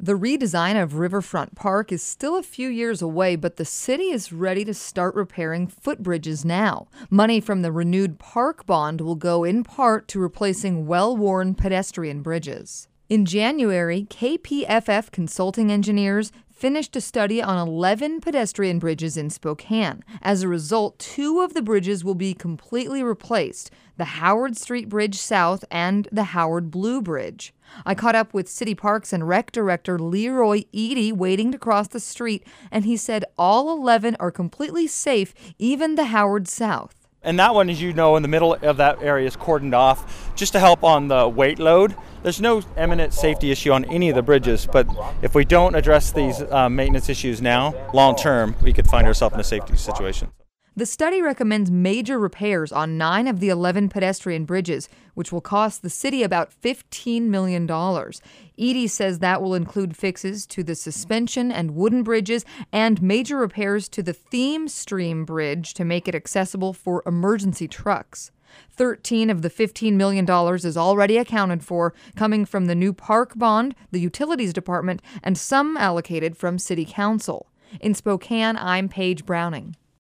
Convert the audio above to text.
The redesign of Riverfront Park is still a few years away, but the city is ready to start repairing footbridges now. Money from the renewed park bond will go in part to replacing well-worn pedestrian bridges. In January, KPFF consulting engineers finished a study on 11 pedestrian bridges in Spokane. As a result, 2 of the bridges will be completely replaced, the Howard Street Bridge South and the Howard Blue Bridge. I caught up with City Parks and Rec Director Leroy Eady waiting to cross the street, and he said all 11 are completely safe, even the Howard South. And that one, as you know, in the middle of that area is cordoned off just to help on the weight load. There's no imminent safety issue on any of the bridges, but if we don't address these maintenance issues now, long term, we could find ourselves in a safety situation. The study recommends major repairs on 9 of the 11 pedestrian bridges, which will cost the city about $15 million. Eady says that will include fixes to the suspension and wooden bridges and major repairs to the Theme Stream Bridge to make it accessible for emergency trucks. 13 of the $15 million is already accounted for, coming from the new park bond, the utilities department, and some allocated from City Council. In Spokane, I'm Paige Browning.